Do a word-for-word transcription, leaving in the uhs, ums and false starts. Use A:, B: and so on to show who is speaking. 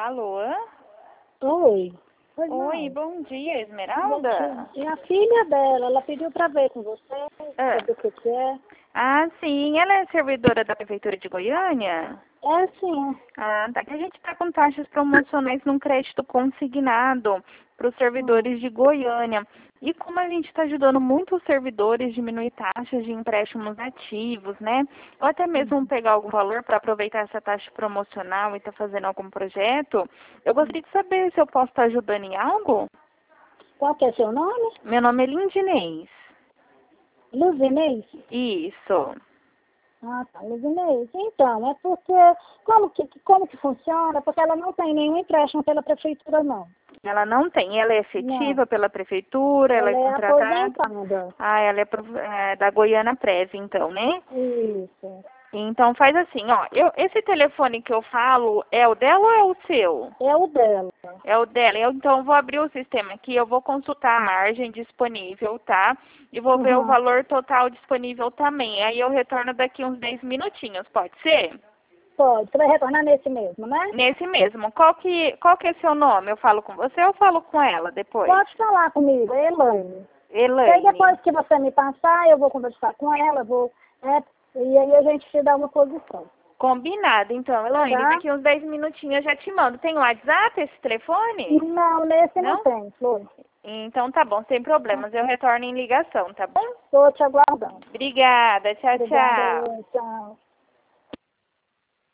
A: Alô?
B: Oi. Pois
A: Oi,
B: não.
A: bom dia, Esmeralda.
B: E a filha dela, ela pediu para ver com você,
A: Ah.
B: saber o que que é.
A: Ah, sim. Ela é servidora da Prefeitura de Goiânia?
B: É sim.
A: Ah, tá. Que a gente está com taxas promocionais num crédito consignado para os
B: Hum.
A: servidores de Goiânia. E como a gente está ajudando muitos servidores a diminuir taxas de empréstimos ativos, né? Ou até mesmo pegar algum valor para aproveitar essa taxa promocional e estar fazendo algum projeto, eu gostaria de saber se eu posso estar ajudando em algo.
B: Qual que é seu nome?
A: Meu nome é Lindinês.
B: Luzinês?
A: Isso.
B: Ah, tá, Luzinês. Então, é porque, como que, como que funciona? Porque ela não tem nenhum empréstimo pela prefeitura, não.
A: Ela não tem, ela é
B: Não.
A: efetiva pela prefeitura, ela é
B: Ela é
A: contratada.
B: aposentada.
A: Ah, ela é, pro- é da Goiânia Prev, então, né?
B: Isso.
A: Então faz assim, ó, eu, esse telefone que eu falo é o dela ou é o seu?
B: É o dela.
A: É o dela. Eu, então eu vou abrir o sistema aqui, eu vou consultar a margem disponível, tá? E vou ver o
B: Uhum.
A: valor total disponível também. Aí eu retorno daqui uns dez minutinhos, pode ser?
B: Pode. Você vai retornar nesse mesmo, né?
A: Nesse mesmo. Qual que, qual que é seu nome? Eu falo com você ou eu falo com ela depois?
B: Pode falar comigo, é Elaine. E aí
A: Elaine.
B: depois que você me passar, eu vou conversar com ela, vou, né, e aí a gente te dá uma posição,
A: Combinado, então, Elaine.
B: tá?
A: Daqui uns dez minutinhos eu já te mando. Tem o WhatsApp esse telefone?
B: Não, nesse não
A: Não?
B: tem, Flor.
A: Então tá bom, sem problemas. Eu retorno em ligação, tá bom?
B: Estou te aguardando.
A: Obrigada. Tchau,
B: Obrigada,
A: tchau.
B: eu, tchau.